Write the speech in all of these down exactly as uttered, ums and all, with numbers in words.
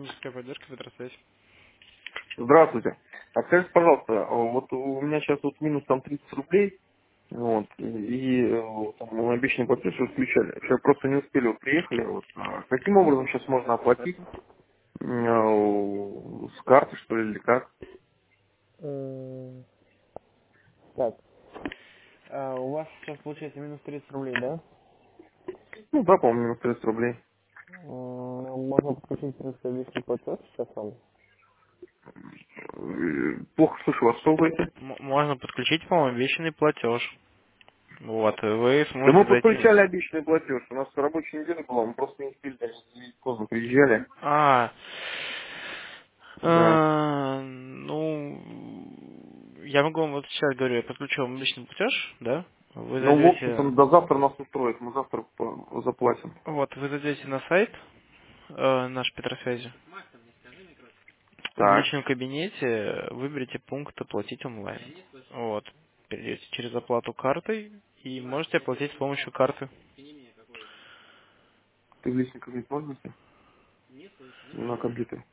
Техническая поддержка, Петросвязь. Здравствуйте. А скажите, пожалуйста, а вот у меня сейчас вот минус там тридцать рублей, вот, и э, там, мы обещанный платеж уже включали. Сейчас просто не успели, вот приехали. Вот. А каким образом сейчас можно оплатить? Э, С карты, что ли, или как? М, Так, а у вас сейчас получается минус тридцать рублей, да? Ну да, по-моему, минус тридцать рублей. М, Можно подключить просто личный платеж сейчас вам. Э, Плохо слышу вас, что вы говорите? М- Можно подключить, по-моему, обещанный платеж. Вот, и вы Да мы сможете зайти... подключали обещанный платеж. У нас рабочая неделя была, мы просто не успели, даже поздно приезжали. А, Да. э, ну, я могу вам вот сейчас говорю, я подключу вам личный платеж, да? Вы Ну, в общем-то, зайдете, до завтра нас устроит, мы завтра по- заплатим. вот, вы зайдете на сайт э, наш Петросвязи. В Так. личном кабинете выберите пункт «Оплатить онлайн». Вот. Перейдете через оплату картой и можете оплатить с помощью карты. Ты в личный кабинет можно зайти? На компьютере.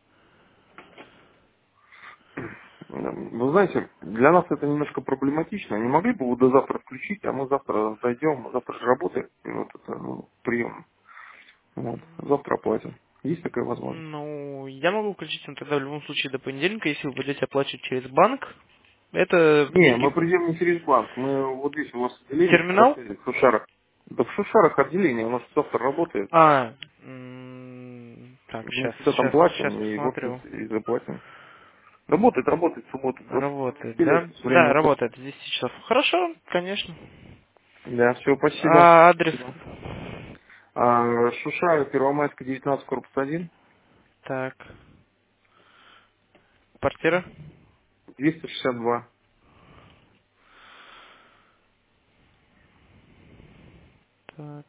Да. Вы знаете, для нас это немножко проблематично. Не могли бы вы до завтра включить, а мы завтра зайдем, завтра же работает вот это, ну, прием. Вот. Завтра оплатим. Есть такая возможность? Ну, я могу включить вам тогда в любом случае до понедельника, если вы будете оплачивать через банк. Это Не, мы деньги... придем не через банк. Мы вот здесь у вас отделение Терминал? в Шушарах. Да в Шушарах отделение, у нас завтра работает. А, м, так, Мы сейчас, всегда там сейчас, сейчас платим и, в посмотрю. общем-то, и заплатим. Работает, работает в субботу. Просто не Работает, успели да? с Да, временем. работает с десяти часов. Хорошо, конечно. Да, все, спасибо. А адрес? Спасибо. А, Шушара, Первомайская, девятнадцать, корпус один, Так, квартира? двести шестьдесят два. Так.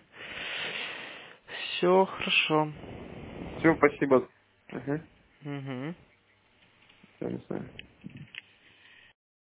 Все хорошо. Все, спасибо. Угу. Угу. Все, до свидания.